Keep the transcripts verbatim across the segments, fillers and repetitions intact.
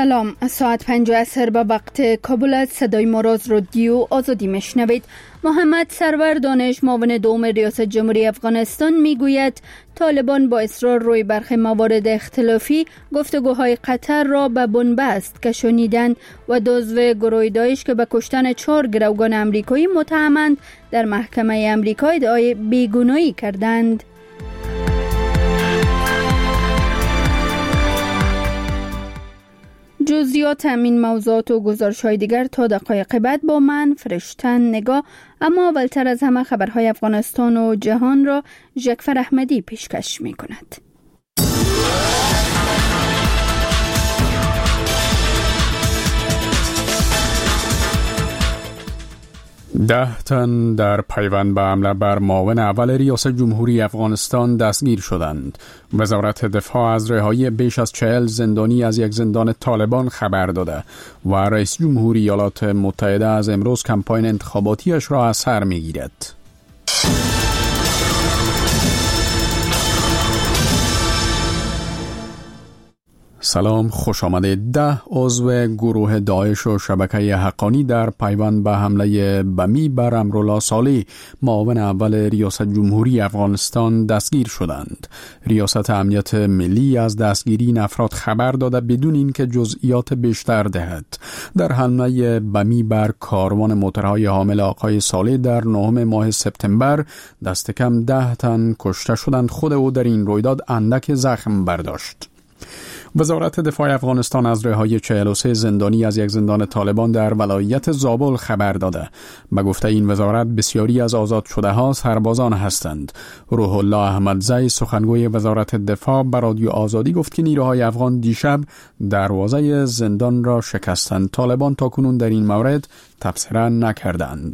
سلام، ساعت پنج عصر به وقت کابل است. صدای ما را از رادیو آزادی میشنوید. محمد سرور دانش معاون دوم ریاست جمهوری افغانستان میگوید طالبان با اصرار روی برخی موارد اختلافی گفتگوهای قطر را به بنبست کشانیدند و دزو گروه داعش که به کشتن چهار گروگان امریکایی متهمند در محکمه امریکا ادعای بیگناهی کردند. جزئیات همین موضوعات و گزارش‌های دیگر تا دقایق بعد با من فرشتن نگاه. اما اولتر از همه خبرهای افغانستان و جهان را ژکفر احمدی پیشکش می‌کند. ده تن در پیوند به حمله بر معاون اول ریاست جمهوری افغانستان دستگیر شدند. وزارت دفاع از رهایی بیش از چهل زندانی از یک زندان طالبان خبر داده و رئیس جمهوری ایالات متحده از امروز کمپاین انتخاباتیش را از سر می‌گیرد. سلام، خوش آمدید. ده عضو گروه داعش و شبکه حقانی در پیوند به حمله بمی بر امرالله صالح معاون اول ریاست جمهوری افغانستان دستگیر شدند. ریاست امنیت ملی از دستگیری این افراد خبر داده بدون اینکه جزئیات بیشتر دهد. در حمله بمی بر کاروان موترهای حامل آقای صالح در نهم ماه سپتامبر دست کم ده تن کشته شدند. خود او در این رویداد اندک زخم برداشت. وزارت دفاع افغانستان از رهایی چهل و سه زندانی از یک زندان طالبان در ولایت زابل خبر داده. به گفته این وزارت بسیاری از آزاد شده ها سربازان هستند. روح الله احمدزی سخنگوی وزارت دفاع به رادیو آزادی گفت که نیروهای افغان دیشب دروازه زندان را شکستند. طالبان تاکنون در این مورد تبصره نکردند.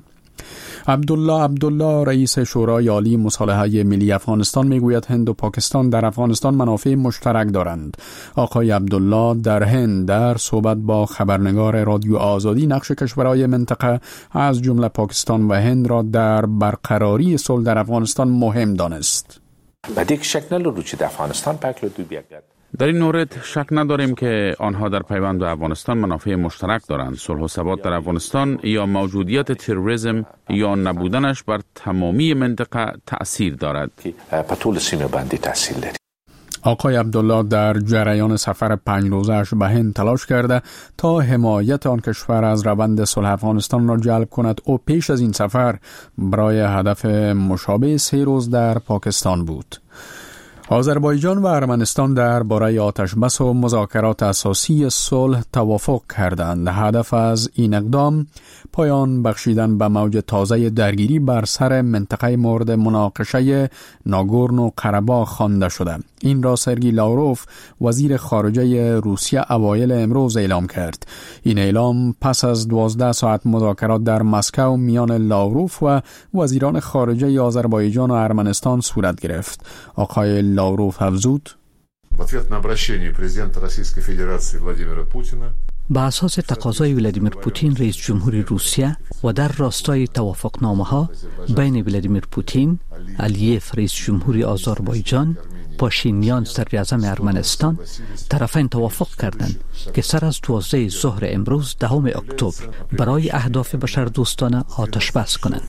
عبدالله عبدالله رئیس شورای عالی مصالحه ملی افغانستان میگوید هند و پاکستان در افغانستان منافع مشترک دارند. آقای عبدالله در هند در صحبت با خبرنگار رادیو آزادی نقش کشورهای منطقه از جمله پاکستان و هند را در برقراری صلح در افغانستان مهم دانست. بدیک شک نلرو چې د افغانستان پاکلو دوی بیاگد. در این مورد شک نداریم که آنها در پیوند به افغانستان منافع مشترک دارند. صلح و ثبات در افغانستان یا موجودیت تروریسم یا نبودنش بر تمامی منطقه تأثیر دارد. په ټول سیمه باندې تأثیر لري. آقای عبدالله در جریان سفر پنج روزه‌اش به هند تلاش کرده تا حمایت آن کشور از روند صلح افغانستان را جلب کند. او پیش از این سفر برای هدف مشابه سه روز در پاکستان بود. آذربایجان و ارمنستان در باره آتش بس و مذاکرات اساسی صلح توافق کردند. هدف از این اقدام پایان بخشیدن به موج تازه درگیری بر سر منطقه مورد مناقشه ناگورنو قره‌باغ خوانده شده. این را سرگی لاوروف وزیر خارجه روسیه اوایل امروز اعلام کرد. این اعلام پس از دوازده ساعت مذاکرات در مسکو میان لاوروف و وزیران خارجه آذربایجان و ارمنستان صورت گرفت. آقای لاوروف افزود: в ответ на обращение президента Российской Федерации Владимира Путина به اساس تقاضای ولادیمیر پوتین رئیس جمهوری روسیه و در راستای توافقنامه ها بین ولادیمیر پوتین، الیف رئیس جمهوری آذربایجان، پاشینیان صدر اعظم ارمنستان، طرفین توافق کردند که سر از دوازده ظهر امروز دهم اکتبر برای اهداف بشردوستانه آتش بس کنند.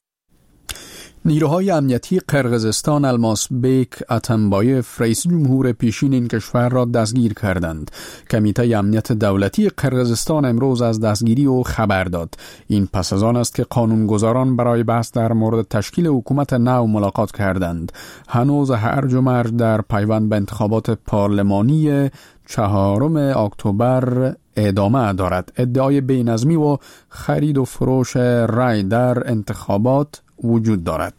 نیروهای امنیتی قرقیزستان الماس بیک اتنبایف رئیس جمهور پیشین این کشور را دستگیر کردند. کمیته امنیت دولتی قرقیزستان امروز از دستگیری او خبر داد. این پس از آن است که قانونگذاران برای بحث در مورد تشکیل حکومت نو ملاقات کردند. هنوز هرج و مرج در پیوند به انتخابات پارلمانی چهارم اکتبر ادامه دارد. ادعای بی‌نظمی و خرید و فروش رای در انتخابات وجود دارد.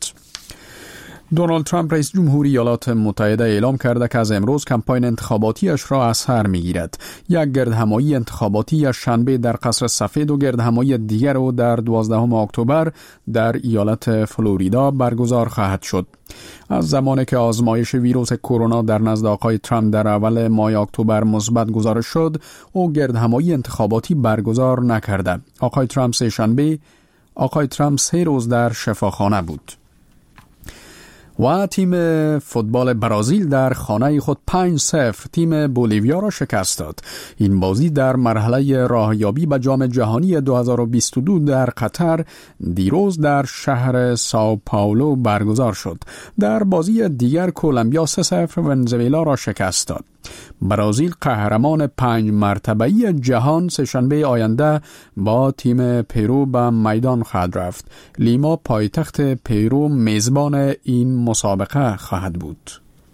دونالد ترامپ رئیس جمهوری ایالات متحده اعلام کرده که از امروز کمپاین انتخاباتیش را از سر میگیرد. یک گردهمایی انتخاباتی از شنبه در قصر سفید و گردهمایی دیگر او در دوازدهم اکتبر در ایالت فلوریدا برگزار خواهد شد. از زمانی که آزمایش ویروس کرونا در نزد آقای ترامپ در اول ماه اکتبر مثبت گزارش شد، او گردهمایی انتخاباتی برگزار نکرده. آقای ترامپ سه شنبه آقای ترامپ سه روز در شفاخانه بود. و تیم فوتبال برزیل در خانه خود پنج صفر تیم بولیویا را شکست داد. این بازی در مرحله راهیابی به جام جهانی دو هزار و بیست و دو در قطر دیروز در شهر ساو پائولو برگزار شد. در بازی دیگر کلمبیا سه صفر ونزوئلا را شکست داد. برزیل قهرمان پنج مرتبه‌ای جهان سه‌شنبه آینده با تیم پرو به میدان خواهد رفت. لیما پایتخت پرو میزبان این مسابقه خواهد بود.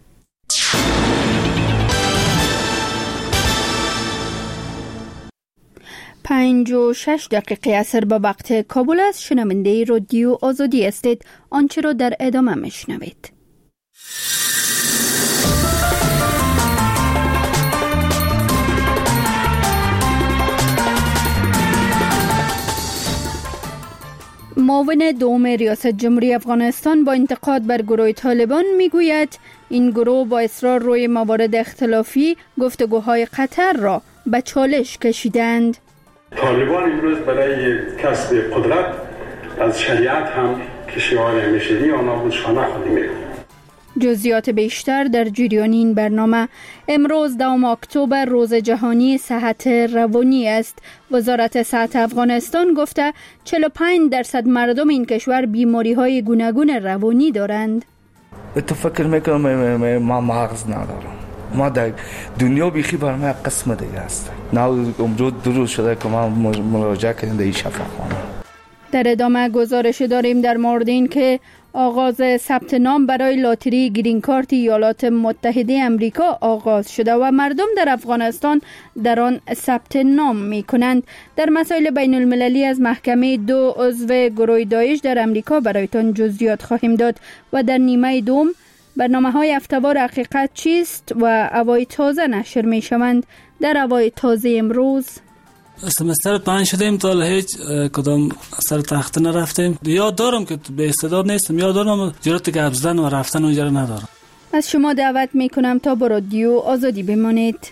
پنج و شش دقیقه اثر به وقت کابل است. شنونده رادیو آزادی استید. آنچه را در ادامه میشنوید. معاون دوم ریاست جمهوری افغانستان با انتقاد بر گروه طالبان میگوید این گروه با اصرار روی موارد اختلافی گفتگوهای قطر را به چالش کشیدند. طالبان امروز برای کسب قدرت از شریعت هم که شعار همیشگی آنها بود شانه خودی می‌کنند. جزئیات بیشتر در جریان این برنامه. امروز دوم اکتبر روز جهانی صحت روانی است. وزارت صحت افغانستان گفته چهل و پنج درصد مردم این کشور بیماری‌های گوناگون روانی دارند. تو فکر میکنم ما مغز ندارم. ما در دنیا بیخی بر ما قسم دیگه است. نه امروز درست شده که ما مراجعه کردیم در این شفاخانه. در ادامه گزارش داریم در مورد این که آغاز ثبت نام برای لاتری گرین کارت ایالات متحده آمریکا آغاز شده و مردم در افغانستان در آن ثبت نام می کنند. در مسائل بین المللی از محکمه دو عضو گروه داعش در آمریکا برایتان جزئیات خواهیم داد و در نیمه دوم برنامه های هفته‌وار حقیقت چیست و اوای تازه نشر می شوند. در اوای تازه امروز سمستر پنج شدیم تا هیچ کدام سر تخت نرفتیم. یاد دارم که به استعداد نیستم، یاد دارم جرأت گپ زدن و رفتن اونجا ندارم. از شما دعوت میکنم تا با رادیو آزادی بمانید.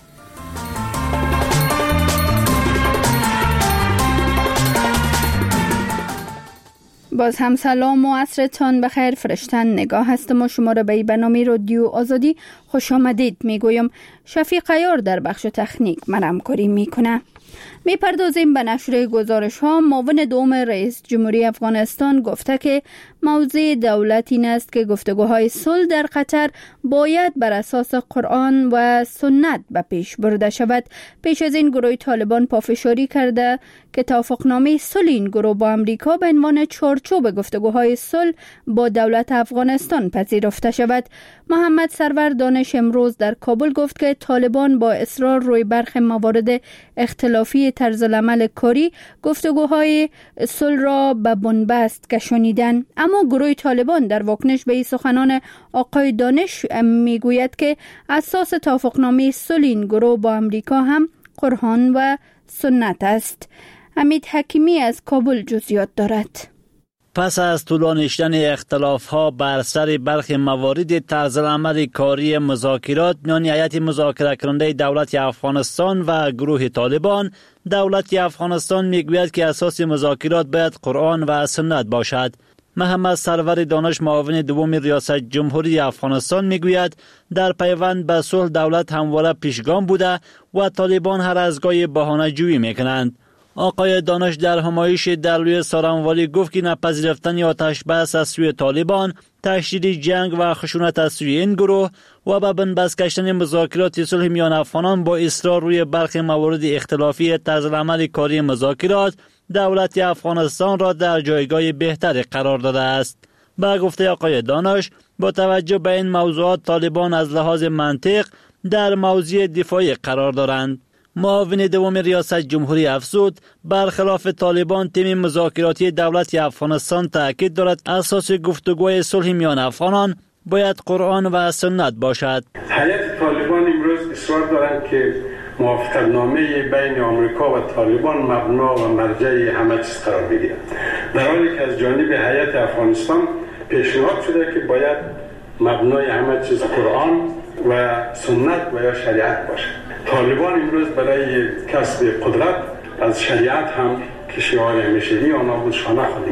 باز هم سلام و عصرتان بخیر. فرشتن نگاه هستم و شما را به برنامه رادیو آزادی خوش آمدید میگویم. شفیق عیار در بخش تکنیک من همکاری میکنه. می پردازیم به نشر گزارش ها. معاون دوم رئیس جمهوری افغانستان گفته که موضع دولت این است که گفتگوهای صلح در قطر باید بر اساس قرآن و سنت به پیش برده شود. پیش از این گروه طالبان پافشاری کرده که توافقنامه صلح این گروه با امریکا به عنوان چارچوب گفتگوهای صلح با دولت افغانستان پذیرفته شود. محمد سرور دانش امروز در کابل گفت که طالبان با اصرار روی برخی موارد اختلافی طرز العمل کاری گفتگوهای صلح را به بنبست کشانیدند. اما گروه طالبان در واکنش به این سخنان آقای دانش میگوید که اساس توافقنامه صلح این گروه با امریکا هم قرآن و سنت است. حمید حکیمی از کابل جزئیات دارد. پس از طولانی شدن اختلاف‌ها بر سر برخی موارد طرز العمل کاری مذاکرات میان هیئت مذاکره کننده دولت افغانستان و گروه طالبان، دولت افغانستان میگوید که اساس مذاکرات باید قرآن و سنت باشد. محمد سرور دانش معاون دوم ریاست جمهوری افغانستان میگوید در پیوند به صلح دولت همواره پیشگام بوده و طالبان هر از گاهی بهانه جویی میکنند. آقای دانش در همایش در روی سارنوالی گفت که نپذیرفتن آتش بس از سوی طالبان، تشدید جنگ و خشونت از سوی این گروه و به بنبست کشیدن مذاکرات صلح میان افغانان با اصرار روی برخی موارد اختلافی طرز العمل کاری مذاکرات دولت افغانستان را در جایگاه بهتری قرار داده است. با گفته آقای دانش با توجه به این موضوعات طالبان از لحاظ منطق در موضع دفاعی قرار دارند. معاون دوم ریاست جمهوری افزود برخلاف طالبان تیم مذاکراتی دولت افغانستان تاکید دارد اساس گفتگوی صلح میان افغانان باید قرآن و سنت باشد. هیئت طالبان امروز اصرار دارند که موافقتنامه بین آمریکا و طالبان مبنا و مرجع همه چیز قرار بگیرد، در حالی که از جانب هیئت افغانستان پیشنهاد شده که باید مبنای همه چیز قرآن و سنت و یا شریعت باشد. طالبان امروز برای کسب قدرت از شریعت هم که شعار همیشگی آنها بود شانه خودی می‌کنند.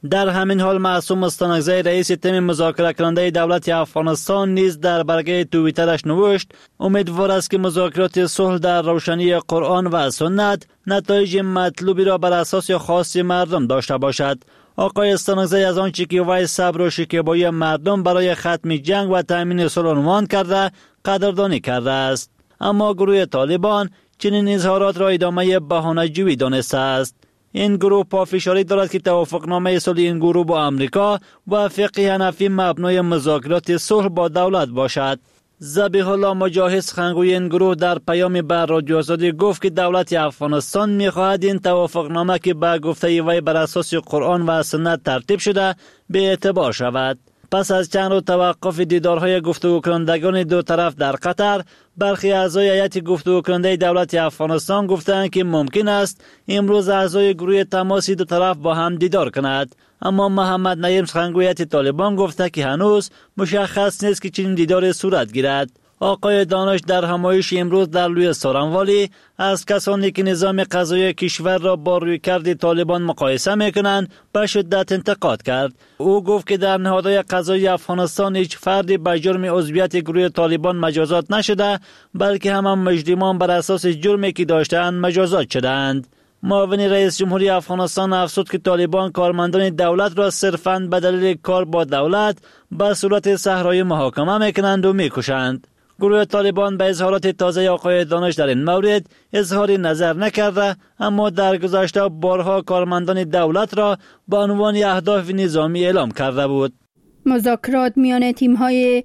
در همین حال معصوم مستانکزی رئیس تیم مذاکره کننده دولت افغانستان نیز در برگه توییترش نوشت امیدوار است که مذاکرات صلح در روشنی قرآن و سنت نتایج مطلوبی را بر اساس خواست مردم داشته باشد. آقای استانکزی از آنچه که وی صبر و شکیبایی مردم برای ختم جنگ و تامین صلح عنوان کرده قدردانی کرده است، اما گروه طالبان چنین اظهارات را ادامه بهانه‌جویی دانسته است. این گروه پافشاری دارد که توافقنامه صلح این گروه با امریکا و فقه حنفی مبنای مذاکرات صلح با دولت باشد. ذبیح الله مجاهد سخنگوی این گروه در پیامی بر رادیو آزادی گفت که دولت افغانستان می‌خواهد این توافقنامه که به گفته وی بر اساس قرآن و سنت ترتیب شده به اعتبار شود. پس از چند روز توقف دیدارهای گفتگو کنندگان دو طرف در قطر، برخی اعضای هیئت گفتگو کننده دولت افغانستان گفتند که ممکن است امروز اعضای گروه تماسی دو طرف با هم دیدار کند، اما محمد نعیم سخنگوی هیئت طالبان گفته که هنوز مشخص نیست که چنین دیدار صورت گیرد. آقای دانش در همایش امروز در لوی سارنوالی از کسانی که نظام قضایی کشور را با رویکرد طالبان مقایسه میکنند به شدت انتقاد کرد. او گفت که در نهادهای قضایی افغانستان هیچ فردی به جرم عضویت گروه طالبان مجازات نشده، بلکه همه مجرمان بر اساس جرمی که داشتند مجازات شدند. معاون رئیس جمهوری افغانستان افزود که طالبان کارمندان دولت را صرفاً به دلیل کار با دولت به صورت صحرایی محاکمه میکنند و میکشند. گروه طالبان به اظهارات تازه آقای دانش در این مورد اظهار نظر نکرده، اما در گذشته بارها کارمندان دولت را به عنوان اهداف نظامی اعلام کرده بود. مذاکرات میان تیم‌های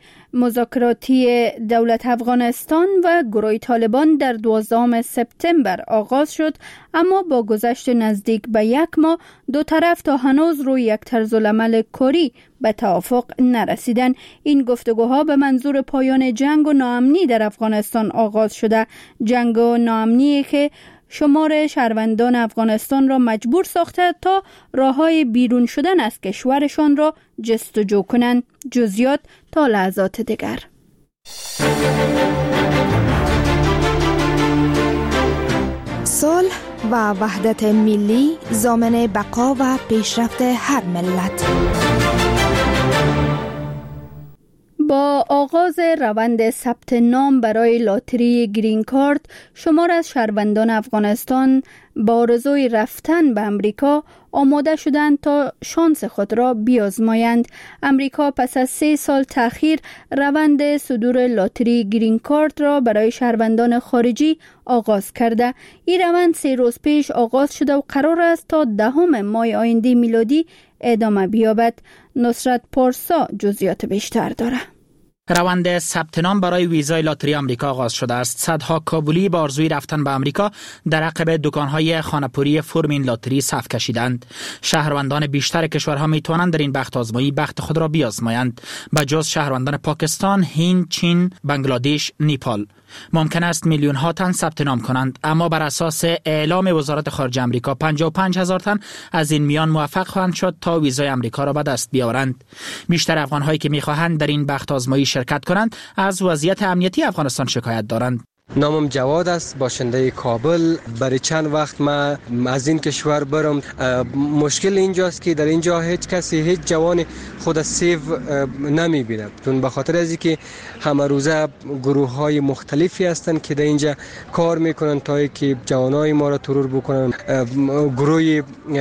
مذاکراتی دولت افغانستان و گروه طالبان در دوازدهم سپتامبر آغاز شد، اما با گذشت نزدیک به یک ماه دو طرف تا هنوز روی یک طرزالعمل کاری به توافق نرسیدند. این گفتگوها به منظور پایان جنگ و ناامنی در افغانستان آغاز شده، جنگ و ناامنی که شمار شهروندان افغانستان را مجبور ساخته تا راههای بیرون شدن از کشورشان را جستجو کنند. جزئیات تا لحظات دیگر. صلح و وحدت ملی ضامن بقا و پیشرفت هر ملت. با آغاز روند ثبت نام برای لاتری گرین کارت، شمار از شهروندان افغانستان با آرزوی رفتن به امریکا آماده شدند تا شانس خود را بیازمایند. امریکا پس از سه سال تأخیر روند صدور لاتری گرین کارت را برای شهروندان خارجی آغاز کرده. این روند سه روز پیش آغاز شده و قرار است تا دهم ماه آینده میلادی ادامه بیابد. نصرت پارسا جزئیات بیشتر داره. روند ثبت نام برای ویزای لاتری آمریکا آغاز شده است. صدها کابلی با آرزوی رفتن به آمریکا در عقب دکان‌های خانه‌پوری فرم این لاتری صف کشیدند. شهروندان بیشتر کشورها می‌توانند در این بخت آزمایی بخت خود را بیازمایند، به جز شهروندان پاکستان، هند، چین، بنگلادش، نیپال. ممکن است میلیون ها تن ثبت نام کنند، اما بر اساس اعلام وزارت خارجه آمریکا پنجاه و پنج هزار تن از این میان موفق خواهند شد تا ویزای آمریکا را به دست بیاورند. بیشتر افغان‌هایی که می‌خواهند در این بخت آزمایی شرکت کنند از وضعیت امنیتی افغانستان شکایت دارند. نامم جواد است، باشنده کابل. برای چند وقت ما از این کشور برم. مشکل اینجاست که در اینجا هیچ کسی هیچ جوان خود سیو نمیبینه، چون به خاطر از اینکه همه روزه گروه های مختلفی هستند که در اینجا کار میکنن تا اینکه جوانای ما را ترور بکنن. گروه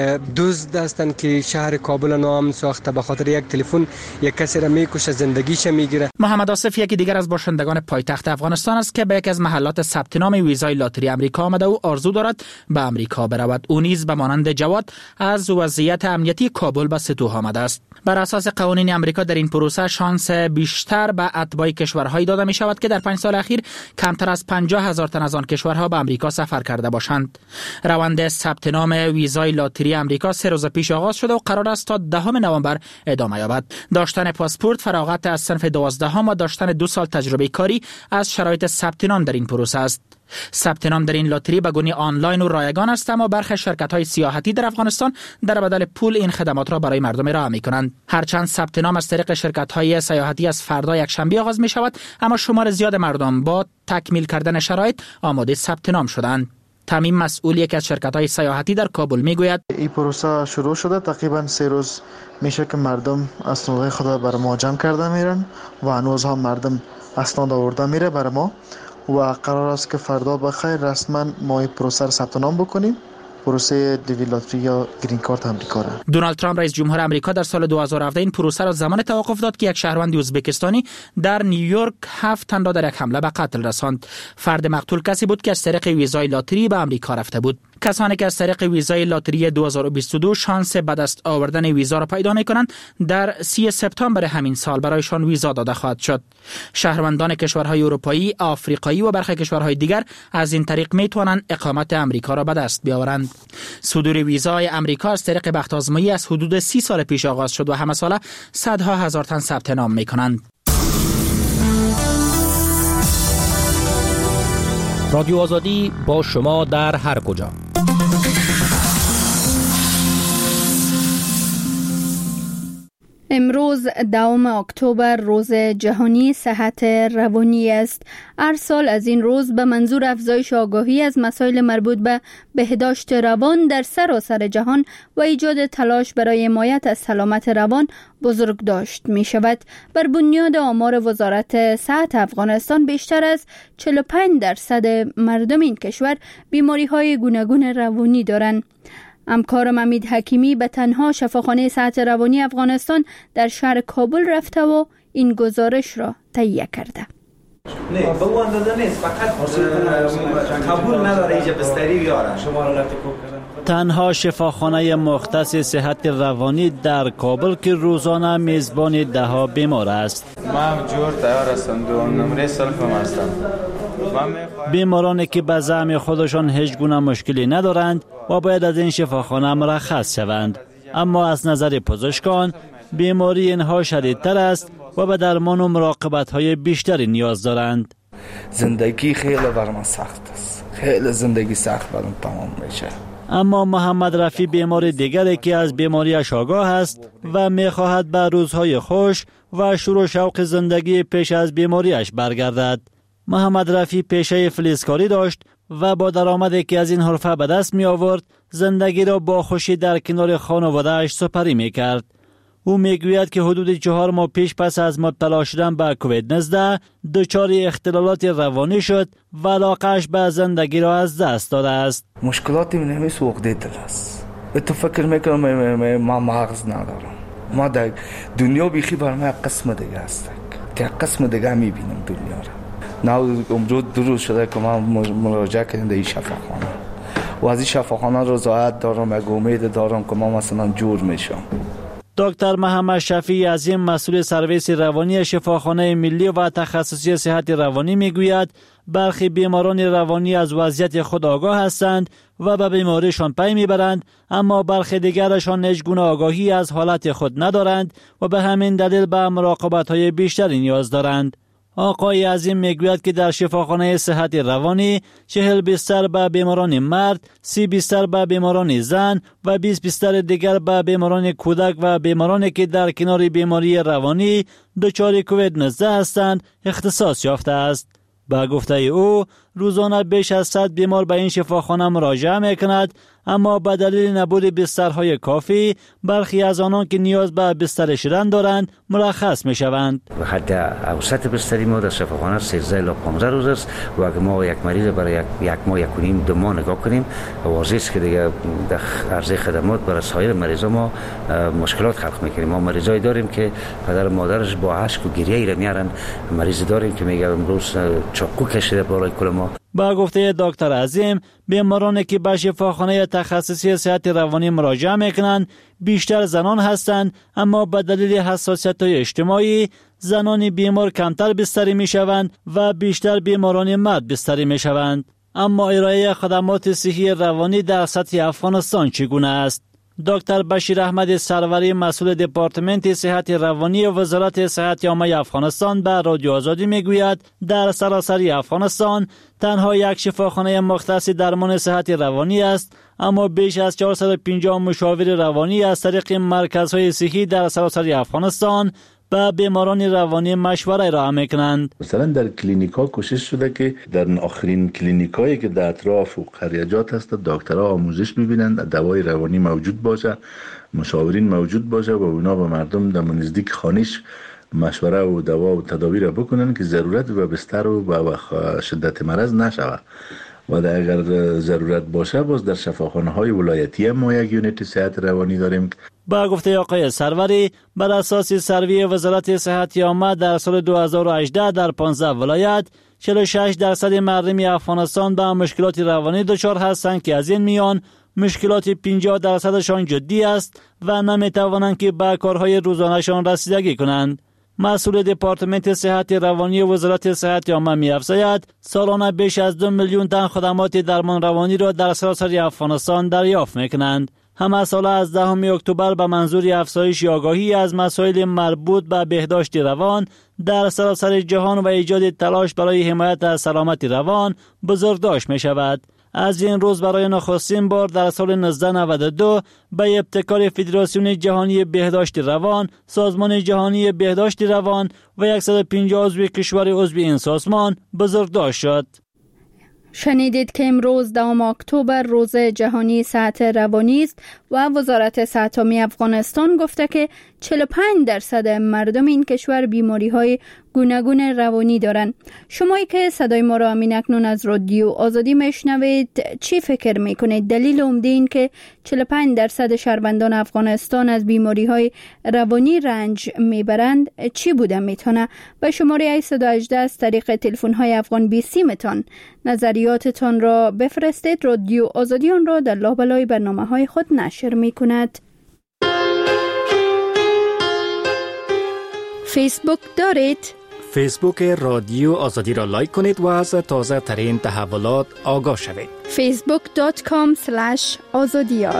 دزد هستند که شهر کابل نام ساخته، به خاطر یک تلفن یک کسی را میکشه، زندگیش میگیره. محمد آصف یکی دیگر از باشندگان پایتخت افغانستان است که به یک از محلات ثبت نام ویزای لاتری آمریکا آمده و آرزو دارد به آمریکا برود. او نیز به مانند جواد از وضعیت امنیتی کابل به ستوه آمده است. بر اساس قوانین آمریکا در این پروسه شانس بیشتر به اتباع کشورهایی داده می شود که در پنج سال اخیر کمتر از پنجاه هزار تن از آن کشورها به آمریکا سفر کرده باشند. روند ثبت نام ویزای لاتری آمریکا سه روز پیش آغاز شده و قرار است تا دهم نوامبر ادامه یابد. داشتن پاسپورت، فراغت از صنف دوازدهم و داشتن دو سال تجربه کاری از شرایط ثبت نام در این پروسه است. ثبت نام در این لاتری به گونه آنلاین و رایگان است، اما برخی شرکت‌های سیاحتی در افغانستان در بدل پول این خدمات را برای مردم ارائه می‌کنند. هرچند ثبت نام از طریق شرکت‌های سیاحتی از فردا یکشنبه آغاز می‌شود، اما شمار زیاد مردم با تکمیل کردن شرایط آماده ثبت نام شدند. تمیم مسئول یکی از شرکت‌های سیاحتی در کابل میگوید این پروسه شروع شده، تقریبا سه روز میشه که مردم اسنادهای خود برای ما جمع کرده میرن و هنوز هم مردم اسناد آورده میره برای ما و قرار است که فردا بخیر رسما ما این پروسه رو ثبت نام بکنیم. پروسه دیوی لاتری یا گرین کارت امریکا را. دونالد ترامپ رئیس جمهور آمریکا در سال دو هزار و هفده این پروسه را زمان توقف داد که یک شهروند ازبکستانی در نیویورک هفت تن را در یک حمله به قتل رساند. فرد مقتول کسی بود که از طریق ویزای لاتری به آمریکا رفته بود. کسانی که از طریق ویزای لاتری دو هزار و بیست و دو شانس به دست آوردن ویزا را پیدا می‌کنند، در سی سپتامبر همین سال برایشان ویزا داده خواهد شد. شهروندان کشورهای اروپایی، آفریقایی و برخی کشورهای دیگر از این طریق می‌توانند اقامت آمریکا را به دست بیاورند. صدور ویزای آمریکا از طریق بخت آزمایی از حدود سی سال پیش آغاز شد و همه ساله صدها هزار تن ثبت نام می‌کنند. رادیو آزادی با شما در هر کجا. امروز دوم اکتبر روز جهانی صحت روانی است. هر سال از این روز به منظور افزایش آگاهی از مسائل مربوط به بهداشت روان در سراسر جهان و ایجاد تلاش برای حمایت از سلامت روان بزرگ داشت می شود. بر بنیاد آمار وزارت صحت افغانستان بیشتر از چهل و پنج درصد مردم این کشور بیماری های گوناگون روانی دارند. همکارم امید حکیمی به تنها شفاخانه صحت روانی افغانستان در شهر کابل رفته و این گزارش را تهیه کرده. نه به اون اندازه نیست، فقط قبول نداره اینجا بستری بیارن. تنها شفاخانه مختص صحت روانی در کابل که روزانه میزبان ده ها بیمار است. من جور تیار هستم، دو نمره سلفم هستم. بیمارانی که به زعم خودشان هیچ گونه مشکلی ندارند و باید از این شفاخانه مرخص شوند، اما از نظر پزشکان بیماری اینها شدیدتر است و به درمان و مراقبت های بیشتری نیاز دارند. زندگی خیلی برام سخت است، خیلی زندگی سخت برام تمام میشه. اما محمد رفی بیمار دیگری که از بیماریش آگاه است و میخواهد به روزهای خوش و شروع شوق زندگی پیش از بیماریش برگردد. محمد رفی پیشه فلزکاری داشت و با درآمدی که از این حرفه به دست می آورد زندگی را با خوشی در کنار خانواده‌اش سپری می کرد. او می گوید که حدود چهار ماه پیش پس از مبتلا شدن به کووید نوزده دچار اختلالات روانی شد و علاقه‌اش به زندگی را از دست داده است. مشکلاتی من همی سوخته دل است. تو فکر میکنم ما مغز ندارم. ما در دنیا بیخی برای ما قسم دیگه است که قسم دیگه می بینم دنیا را. نه امروز درست شده که من مراجعه کردم در این شفاخانه و از این شفاخانه رضایت دارم و امید دارم که من مثلا جور میشم. دکتر محمد شفیعی عظیم مسئول سرویس روانی شفاخانه ملی و تخصصی صحت روانی میگوید برخی بیماران روانی از وضعیت خود آگاه هستند و به بیماریشان پی میبرند، اما برخی دیگرشان هیچ گونه آگاهی از حالت خود ندارند و به همین دلیل به مراقبت های بیشتری نیاز دارند. آقای عظیم میگوید که در شفاخانه صحت روانی چهل بستر به بیماران مرد، سی بستر به بیماران زن و بیست بستر دیگر به بیماران کودک و بیمارانی که در کنار بیماری روانی دچار کووید نوزده هستند اختصاص یافته است. با گفته او روزانه بیش از صد بیمار به این شفاخانه مراجعه میکند، اما به دلیل نبود بسترهای کافی برخی از آنان که نیاز به بستر شدن دارند مرخص میشوند. حد اوسط بستری ما در شفاخانه سیزده الی پانزده روز است و اگر ما یک مریض برای یک, یک ماه یک و نیم دو ماه نگاه کنیم واضح است که دیگه در عرضه خدمات برای سایر مریضا ما مشکلات خلق میکنیم. ما مریضایی داریم که پدر مادرش با اشک و گریه ای میارن، مریضی داریم که میگه امروز چاقو کشیده بالای کل ما. با گفته دکتر عظیم بیمارانی که به شفاخانه تخصصی صحت روانی مراجعه میکنند بیشتر زنان هستند، اما به دلیل حساسیت‌های اجتماعی زنان بیمار کمتر بستری میشوند و بیشتر بیماران مرد بستری میشوند. اما ارائه خدمات صحی روانی در سطح افغانستان چگونه است؟ دکتر بشیر احمد سروری مسئول دپارتمنت صحت روانی وزارت صحت عامه افغانستان به رادیو آزادی میگوید در سراسر افغانستان تنها یک شفاخانه مختص درمان صحت روانی است، اما بیش از چهارصد و پنجاه مشاور روانی از طریق مرکزهای صحی در سراسر افغانستان و بیماران روانی مشوره ارائه میکنند. مثلا در کلینیک‌ها کوشش شده که در آخرین کلینیکایی که در اطراف و قریجات هست دکترها آموزش ببینند، دوای روانی موجود باشه، مشاورین موجود باشه و اونا به مردم در نزدیک خانش مشوره و دوا و تداویر بکنن که ضرورت و بستر و با شدت مرض نشود و در اگر ضرورت باشه باز در شفاخانه های ولایتی ما یک یونیت صحت روانی داریم. با گفته آقای سروری، بر اساس سروی وزارت صحت عامه در سال دو هزار و هجده در پانزده ولایت چهل و شش درصد مردم افغانستان به مشکلات روانی دچار هستند که از این میان مشکلات پنجاه درصدشان جدی است و نمیتوانند که به کارهای روزانه‌شان رسیدگی کنند. مسئول دپارتمنت صحت روانی وزارت صحت عامه می‌افزاید سالانه بیش از دو میلیون تن خدمات درمان روانی را در سراسر افغانستان دریافت می‌کنند. همه ساله از دهم اکتبر به منظور افزایش آگاهی از مسائل مربوط به بهداشت روان در سراسر جهان و ایجاد تلاش برای حمایت از سلامت روان بزرگداشت می‌شود. از این روز برای نخستین بار در سال هزار و نهصد و نود و دو به ابتکار فدراسیون جهانی بهداشت روان، سازمان جهانی بهداشت روان و صد و پنجاه عضو کشور عضو این سازمان بزرگداشت شد. شنیدید که امروز دوم اکتبر روز جهانی صحت روانی است و وزارت صحت عامه افغانستان گفته که چهل و پنج درصد مردم این کشور بیماری های گوناگون روانی دارند. شمایی که صدای ما را همین اکنون از رادیو آزادی میشنوید چی فکر میکنید؟ دلیل عمده این که چهل و پنج درصد شهروندان افغانستان از بیماری های روانی رنج میبرند چی بوده میتونه؟ به شماره هشت یک هشت از طریق تلفن های افغان بیست متان نظریاتتان را بفرستید. رادیو آزادی آن را در لابلای برنامه های خود نشر میکند. فیسبوک دارید؟ فیسبوک رادیو آزادی را لایک کنید و از تازه ترین تحولات آگاه شوید. فیسبوک دات کام اسلش آزادیار.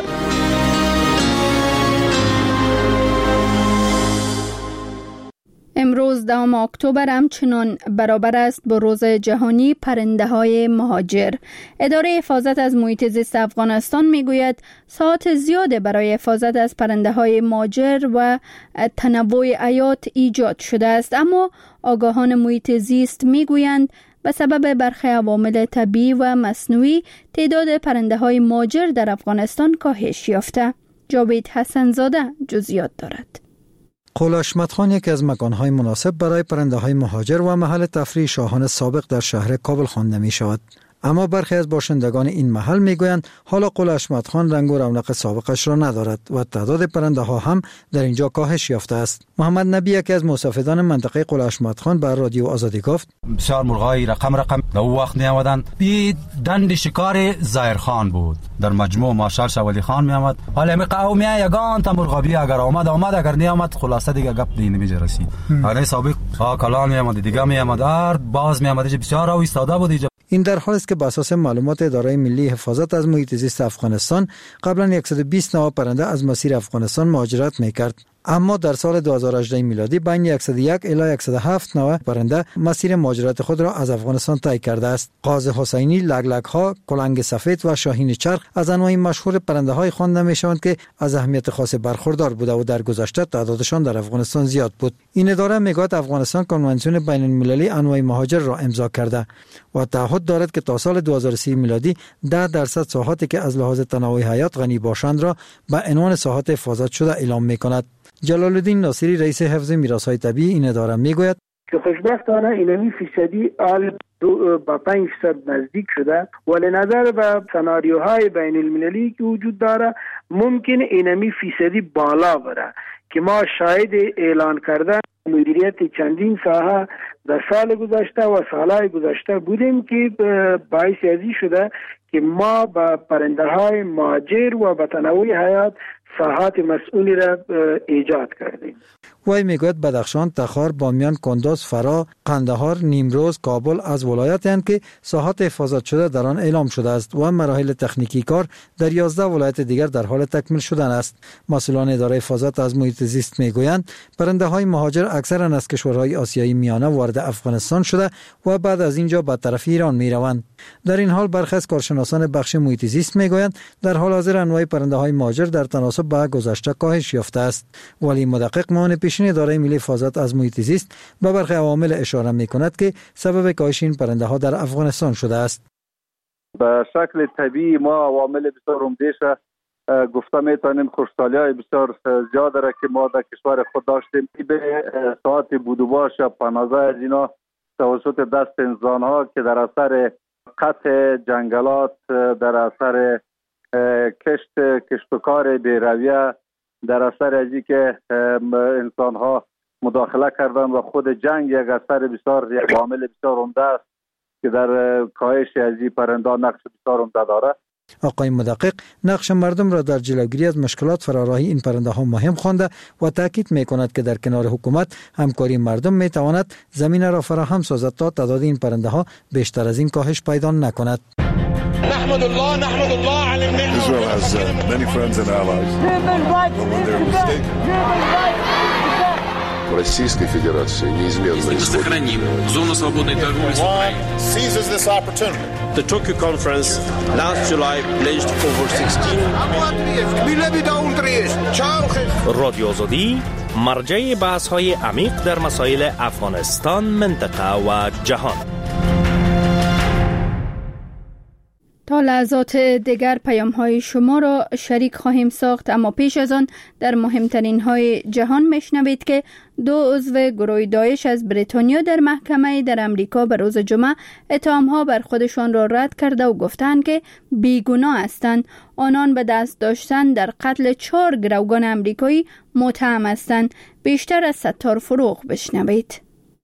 امروز دوم اکتبر همچنان برابر است با روز جهانی پرنده های مهاجر. اداره حفاظت از محیط زیست افغانستان میگوید ساعت زیاد برای حفاظت از پرنده های مهاجر و تنوع حیات ایجاد شده است، اما آگاهان محیط زیست میگویند به سبب برخی عوامل طبیعی و مصنوعی تعداد پرنده های مهاجر در افغانستان کاهش یافته. جاوید حسن زاده جزئیات دارد. قلعه حشمت خان یکی از مکانهای مناسب برای پرنده های مهاجر و محل تفریح شاهان سابق در شهر کابل خوانده می شود. اما برخی از باشندگان این محل می گویند حالا قلعه حشمت خان رنگ و رونق سابقش را ندارد و تعداد پرنده ها هم در اینجا کاهش یافته است. محمد نبی یکی از مستفیدان منطقه قلعه حشمت خان بر رادیو آزادی گفت بسیار مرغای رقم رقم در اون وقت می آمدند. بی دند شکار زایر خان بود، در مجموع مارشال شوالی خان می آمد. حالا می قومی یگان تا مرغابی اگر آمد آمد اگر نی آمد خلاصه دیگه گپ دی نمی رسید. حالا سابق ها کلان می آمد دیگه می آمد هر باز می آمد بسیار او ایستاده بود. این در حالی است که بر اساس معلومات اداره ملی حفاظت از محیط زیست افغانستان قبلا صد و بیست نوع پرنده از مسیر افغانستان مهاجرت میکرد، اما در سال دو هزار و هجده میلادی بین صد و یک الی صد و هفت نوع پرنده مسیر مهاجرت خود را از افغانستان طی کرده است. قاز حسینی، لگلگ ها، کلنگ سفید و شاهین چرخ از انواع مشهور پرنده های خوانده میشوند که از اهمیت خاص برخوردار بوده و در گذشته تعدادشان در افغانستان زیاد بود. این اداره میگوید افغانستان کنوانسیون بین المللی انواع مهاجر را امضا کرده و تعهد دارد که تا سال دو هزار و سی میلادی ده درصد ساحاتی که از لحاظ تنوع حیات غنی باشند را به عنوان ساحات حفاظت شده اعلام میکند. جلال الدین ناصری رئیس حفظ میراث‌های طبیعی این اداره میگوید که خوشبختانه اینمی فیصدی آل با پنج درصد نزدیک شده، ولی نظر به سناریوهای بین المللی که وجود داره ممکن اینمی فیصدی بالا بره که ما شاهد اعلان کردن مدیریت چندین ساحه در سال گذشته و سالهای گذشته بودیم که باعث ازی شده که ما با پرنده های مهاجر و با تنوع حیات ساحات مسئولی را ایجاد کردیم. وی میگوید بدخشان، تخار، بامیان، کندوز، فرا، قندهار، نیمروز، کابل از ولایاتی هستند که ساحات حفاظت شده در آن اعلام شده است و مراحل تکنیکی کار در یازده ولایت دیگر در حال تکمیل شدن است. مسئولان اداره حفاظت از محیط زیست میگویند پرنده های مهاجر اکثرا از کشورهای آسیایی میانه وارد افغانستان شده و بعد از اینجا به طرف ایران میروند. در این حال برخی از کارشناسان کارشناسان بخش محیط زیست میگویند در حال حاضر انواع پرنده های مهاجر در تناسب با گذشته کاهش یافته است. ولی مدقق معاون پیشین اداره ملی حفاظت از محیط زیست به برخی عوامل اشاره میکند که سبب کاهش این پرنده ها در افغانستان شده است. به شکل طبیعی ما عوامل بسیار عمده‌اش گفته میتونیم خوشحالی های بسیار زیاد را که ما در کشور خود داشتیم به ساعت بودوباش پانازده از اینا توسط دست انسان ها که در اثر قطع جنگلات، در اثر کشت کشتکار بی‌رویه، در اثر ازی که انسان ها مداخله کردن و خود جنگ یک اثر بسیار یک عامل بسیار عمده است که در کاهش از این پرنده نقش بسیار عمده داره. آقای مدقق نقش مردم را در جلوگیری از مشکلات فراراهی این پرنده ها مهم خوانده و تاکید می کند که در کنار حکومت همکاری مردم می تواند زمینه را فراهم سازد تا تعداد این پرنده ها بیشتر از این کاهش پیدا نکند. نحمد الله نحمد الله علی النعمة. Israel has uh, many friends and allies. But when they're mistaken. Российской Федерации неизменно сохраним зону свободной торговли с Украиной. Seizes this opportunity. The Tokyo conference last July pledged over sixteen رادیو آزادی مرجع بحث‌های عمیق در مسائل افغانستان، منطقه و جهان. تا لحظات دیگر پیام های شما را شریک خواهیم ساخت، اما پیش از آن در مهمترین های جهان میشنوید که دو عضو گروه داعش از بریتانیا در محکمه در امریکا به روز جمعه اتهام ها بر خودشان را رد کرده و گفتند که بیگناه هستند. آنان به دست داشتن در قتل چهار گروگان امریکایی متهم هستند. بیشتر از ستار فروغ بشنوید.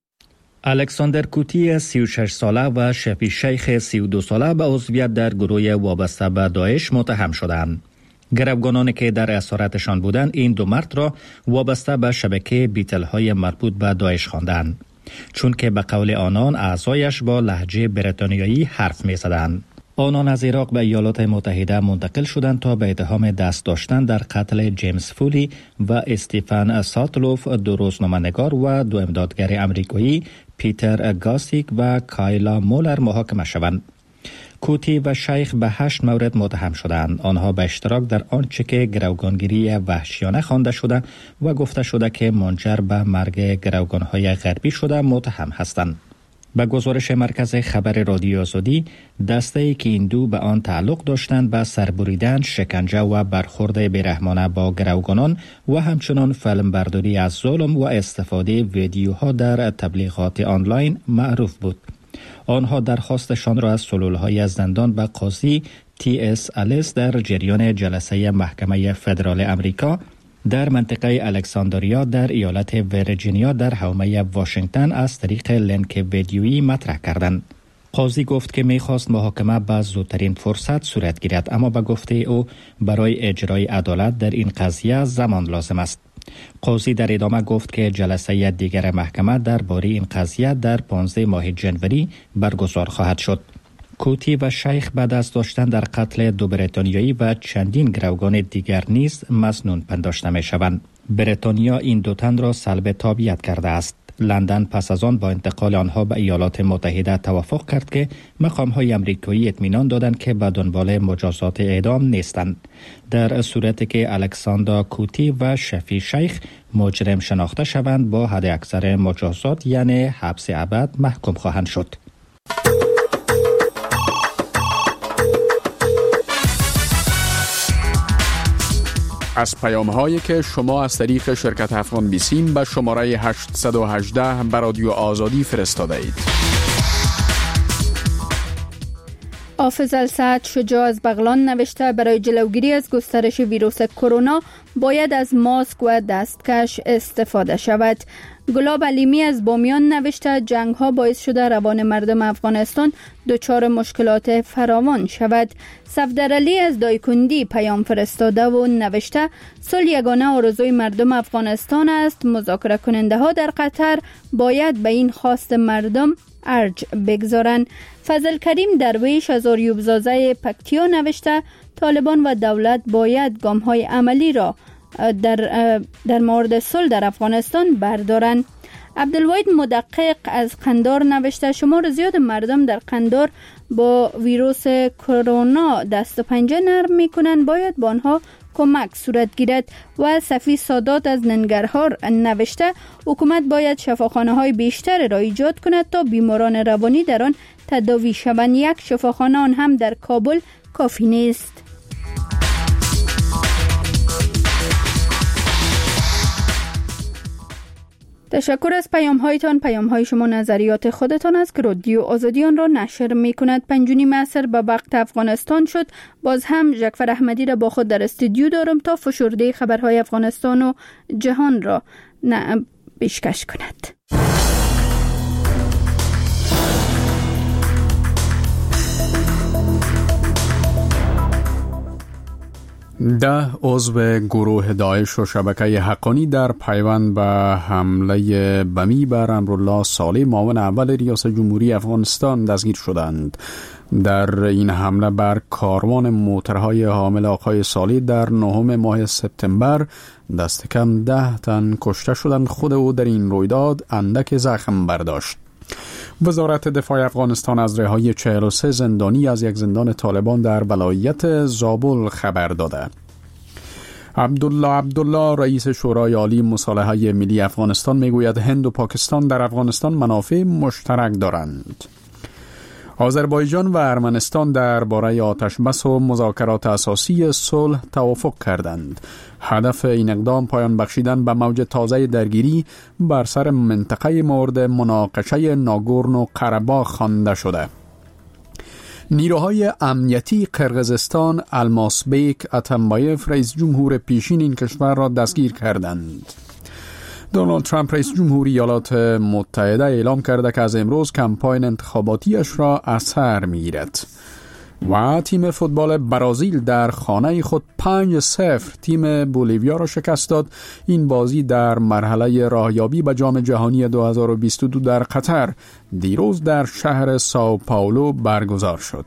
الکساندر کوتی سی و شش ساله و شفی شیخ سی و دو ساله به عضویت در گروه وابسته به داعش متهم شدند. گروگانانی که در اسارتشان بودند این دو مرد را وابسته به شبکه بیتل‌های مربوط به داعش خواندند، چون که به قول آنان اعضایش با لهجه بریتانیایی حرف می‌زدند. آنان از عراق به ایالات متحده منتقل شدند تا به اتهام دست داشتن در قتل جیمز فولی و استیفن ساتلوف، دو روزنامه‌نگار و دو امدادگر امریکایی پیتر گاسیک و کایلا مولر محاکمه شوند. کوتی و شیخ به هشت مورد متهم شدند. آنها به اشتراک در آنچه که گروگانگیری وحشیانه خوانده شده و گفته شده که منجر به مرگ گروگان‌های غربی شده متهم هستند. به گزارش مرکز خبر رادیو آزادی، دسته‌ای که این دو به آن تعلق داشتند به سربریدن، شکنجه و برخورد بیرحمانه با گروگانان و همچنان فیلمبرداری از ظلم و استفاده ویدیوها در تبلیغات آنلاین معروف بود. آنها درخواستشان را از سلولهای از زندان به قاضی تی اس الیس در جریان جلسه محکمه فدرال امریکا در منطقه الکساندریا در ایالت ویرجینیا در حومه واشنگتن از طریق لینک ویدیویی مطرح کردند. قاضی گفت که می‌خواست محاکمه به زودترین فرصت صورت گیرد، اما به گفته او برای اجرای عدالت در این قضیه زمان لازم است. قاضی در ادامه گفت که جلسه دیگر محکمه درباره این قضیه در پانزده ماه جنوری برگزار خواهد شد. کوتی و شیخ بعد از داشتن در قتل دو بریتانیایی و چندین گروگان دیگر نیز مظنون پنداشته می شوند. بریتانیا این دو تن را سلب تابعیت کرده است. لندن پس از آن با انتقال آنها به ایالات متحده توافق کرد که مقام‌های امریکایی اطمینان دادند که به دنبال مجازات اعدام نیستند، در صورتی که الکساندر کوتی و شفی شیخ مجرم شناخته شوند با حد اکثر مجازات یعنی حبس ابد محکوم خواهند شد. از پیام هایی که شما از طریق شرکت افغان بیسیم به شماره هشت یک هشت به رادیو آزادی فرستاده اید. حافظ السعد شجاع از بغلان نوشته برای جلوگیری از گسترش ویروس کرونا باید از ماسک و دستکش استفاده شود. گلاب علیمی از بامیان نوشته جنگ ها باعث شده روان مردم افغانستان دچار مشکلات فراوان شود. صفدر علی از دایکندی پیام فرستاده و نوشته صلح یگانه آرزوی مردم افغانستان است. مذاکره کننده ها در قطر باید به این خواست مردم ارج بگذارند. فضل کریم درویش از آریوبزازه پکتیا نوشته طالبان و دولت باید گام های عملی را در در مورد صلح در افغانستان بردارند. عبدالواحد مدقق از قندار نوشته شمار زیاد مردم در قندار با ویروس کرونا دست و پنجه نرم میکنند، باید با آنها کمک صورت گیرد. و صفی سادات از ننگرهار نوشته حکومت باید شفاخانه های بیشتر را ایجاد کند تا بیماران روانی در آن تداوی شوند. یک شفاخانه آن هم در کابل کافی نیست. تشکر از پیام هایتان. پیام های شما نظریات خودتان است که رادیو آزادی آن را نشر می کند. پنجونی معصر به وقت افغانستان شد. باز هم جعفر احمدی را با خود در استودیو دارم تا فشرده خبرهای افغانستان و جهان را پیشکش کند. ده عضو گروه داعش و شبکه حقانی در پیوند به حمله بمی بر امرالله صالح معاون اول ریاست جمهوری افغانستان دستگیر شدند. در این حمله بر کاروان موترهای حامل آقای صالح در نهم ماه سپتامبر دست کم ده تن کشته شدند. خود او در این رویداد اندک زخم برداشت. وزارت دفاع افغانستان از رهایی چهل و سه زندانی از یک زندان طالبان در ولایت زابل خبر داده. عبدالله عبدالله رئیس شورای عالی مصالحه ملی افغانستان میگوید هند و پاکستان در افغانستان منافع مشترک دارند. آذربایجان و ارمنستان درباره آتشبس و مذاکرات اساسی صلح توافق کردند. هدف این اقدام پایان بخشیدن به موج تازه درگیری بر سر منطقه مورد مناقشه ناگورنو قره‌باغ خوانده شده. نیروهای امنیتی قرقیزستان الماسبیک اتمبایف رئیس جمهور پیشین این کشور را دستگیر کردند. دونالد ترامپ رئیس جمهوری ایالات متحده اعلام کرده که از امروز کمپاین انتخاباتیش را از سر می‌گیرد. و تیم فوتبال برزیل در خانه خود پنج صفر تیم بولیویا را شکست داد. این بازی در مرحله راهیابی به جام جهانی دو هزار و بیست و دو در قطر دیروز در شهر ساو پائولو برگزار شد.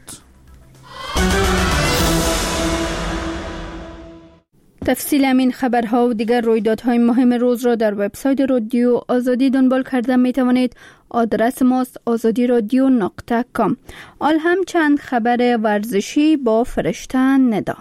تفصیل همین خبرها و دیگر رویدادهای مهم روز را در وبسایت رادیو آزادی دنبال کرده می توانید. آدرس ماست آزادی رادیو نقطه کام. آل هم چند خبر ورزشی با فرشته ندا.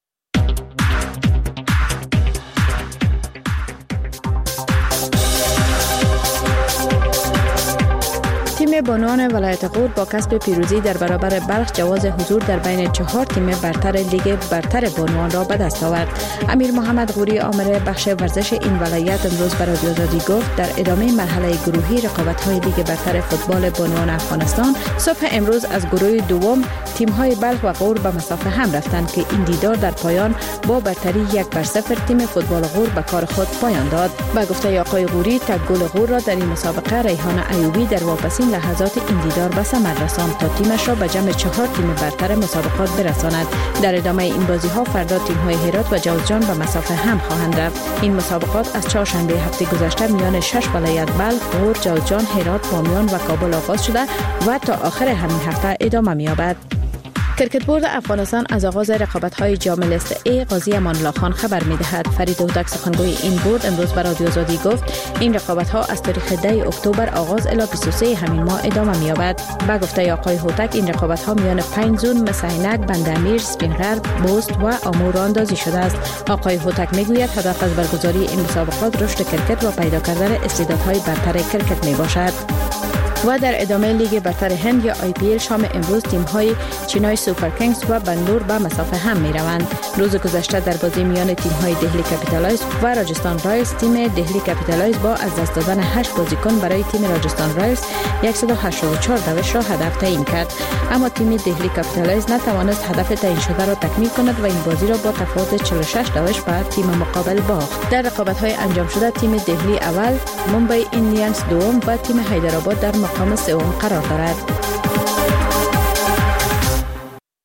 تیم بانوان ولایت غور با کسب پیروزی در برابر بلخ جواز حضور در بین چهار تیم برتر لیگ برتر بانوان را به دست آورد. امیر محمد غوری آمر بخش ورزش این ولایت امروز به رادیو آزادی گفت در ادامه مرحله گروهی رقابت‌های لیگ برتر فوتبال بانوان افغانستان صبح امروز از گروه دوم تیم‌های بلخ و غور به مسافه هم رفتند که این دیدار در پایان با برتری یک بر صفر تیم فوتبال غور به کار خود پایان داد. با گفته آقای غوری تک گل غور را در این مسابقه ریحان ایوبی در واپسین لحظات این دیدار به ثمر رساند تا تیمش را به جمع چهار تیم برتر مسابقات برساند. در ادامه این بازی‌ها فردا تیم‌های هرات و جوزجان به مسافه هم خواهند رفت. این مسابقات از چهارشنبه هفته گذشته میان شش ولایت بلخ، غور، جوزجان، هرات، بامیان و کابل آغاز شده و تا آخر همین هفته ادامه می‌یابد. کرکت بورد افغانستان از آغاز رقابت‌های جام لیست ای قاضی امان الله خان خبر می‌دهد. فرید هوتک سخنگوی این بورد امروز به رادیو آزادی گفت این رقابت‌ها از تاریخ ده اکتبر آغاز الی بیست و سه همین ماه ادامه می‌یابد. با گفته آقای هوتک این رقابت‌ها میان پنج زون مثل عینک، بندامیر، سپینغر، بوست و آمور اندازی شده است. آقای هوتک می‌گوید هدف از برگزاری این مسابقات رشد کرکت و پیدا کردن استعدادهای برتر کرکت میباشد. و در ادامه لیگ برتر هند یا آی پی ال شام امروز تیم‌های چینای سوپر کینگز و بنگلور به مسافه هم می‌روند. روز گذشته در بازی میان تیم‌های دهلی کپیتالایز و راجستان رایلز تیم دهلی کپیتالایز با از دست دادن هشت بازیکن برای تیم راجستان رایلز صد و هشتاد و چهار دوش را هدف تعیین کرد، اما تیم دهلی کپیتالایز نتوانست هدف تعیین شده را تکمیل کند و این بازی را با تفاوت چهل و شش دوش به تیم مقابل باخت. در رقابت‌های انجام شده تیم دهلی اول، ممبئی ایندیانز دوم و تیم حیدرآباد در مقام سوم قرار دارد.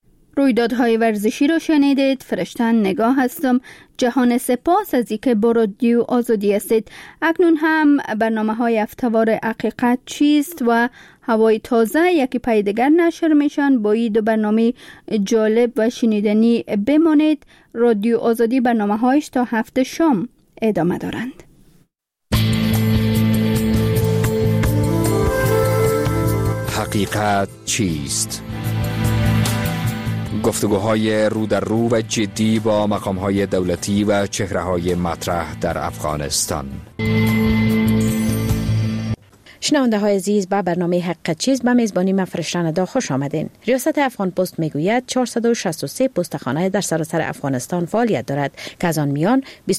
رویدادهای ورزشی رو شنیدید. فرشتن نگاه هستم. جهان سپاس از اینکه با رادیو آزادی هستید. اکنون هم برنامه های هفته‌وار حقیقت چیست و هوای تازه یکی پای دیگر نشر میشن. با این دو برنامه جالب و شنیدنی بمانید. رادیو آزادی برنامه هایش تا هفته شام ادامه دارند. حقیقت چیست؟ گفتگوهای رو در رو و جدی با مقامهای دولتی و چهره‌های مطرح در افغانستان. شنونده های عزیز، به برنامه حقیقت چیز به میزبانی من فرشتن ادا خوش آمدین. ریاست افغان پست میگوید چهارصد و شصت و سه پستخانه در سراسر افغانستان فعالیت دارد که از آن میان